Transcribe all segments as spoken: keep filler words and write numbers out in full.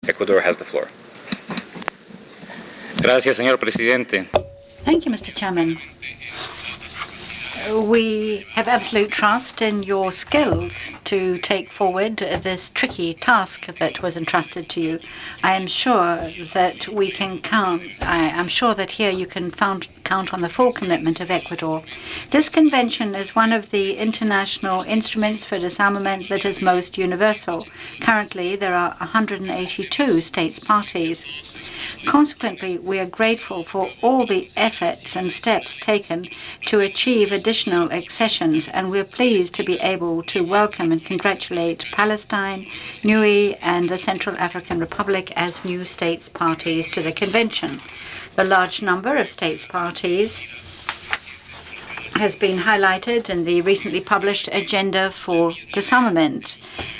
Ecuador has the floor. Gracias, señor presidente. Thank you, Mister Chairman. We have absolute trust in your skills to take forward this tricky task that was entrusted to you. I am sure that we can count, I am sure that here you can found, count on the full commitment of Ecuador. This convention is one of the international instruments for disarmament that is most universal. Currently, there are one hundred eighty-two states parties. Consequently, we are grateful for all the efforts and steps taken to achieve additional accessions, and we're pleased to be able to welcome and congratulate Palestine, Niue, and the Central African Republic as new states parties to the convention. The large number of states parties has been highlighted in the recently published Agenda for Disarmament,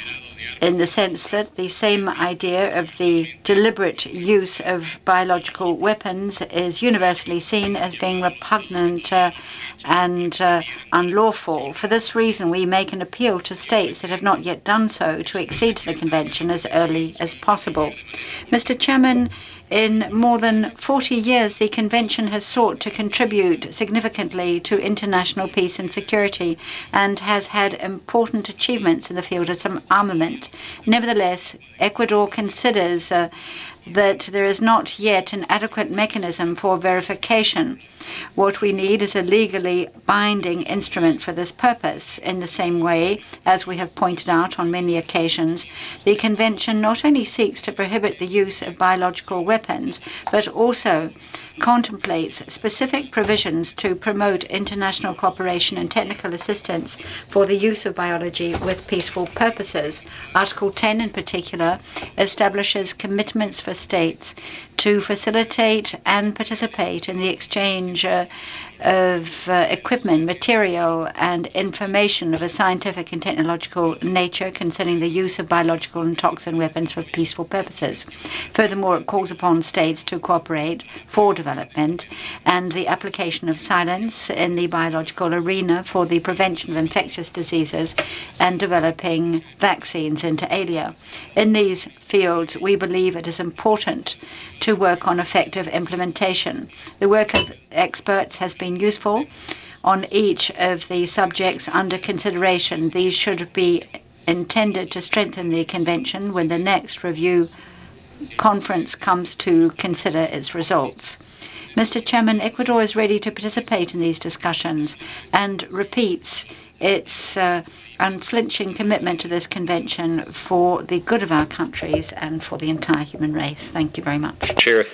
in the sense that the same idea of the deliberate use of biological weapons is universally seen as being repugnant uh, and uh, unlawful. For this reason, we make an appeal to states that have not yet done so to accede to the convention as early as possible. Mister Chairman, in more than forty years, the Convention has sought to contribute significantly to international peace and security and has had important achievements in the field of armament. Nevertheless, Ecuador considers uh, that there is not yet an adequate mechanism for verification. What we need is a legally binding instrument for this purpose. In the same way, as we have pointed out on many occasions, the Convention not only seeks to prohibit the use of biological weapons, but also contemplates specific provisions to promote international cooperation and technical assistance for the use of biology with peaceful purposes. Article ten, in particular, establishes commitments for states to facilitate and participate in the exchange uh, of uh, equipment, material, and information of a scientific and technological nature concerning the use of biological and toxin weapons for peaceful purposes. Furthermore, it calls upon states to cooperate for development and the application of silence in the biological arena for the prevention of infectious diseases and developing vaccines inter alia. In these fields, we believe it is important to work on effective implementation. The work of experts has been useful on each of the subjects under consideration. These should be intended to strengthen the convention when the next review conference comes to consider its results. Mister Chairman, Ecuador is ready to participate in these discussions and repeats its uh, unflinching commitment to this convention for the good of our countries and for the entire human race. Thank you very much. Chair,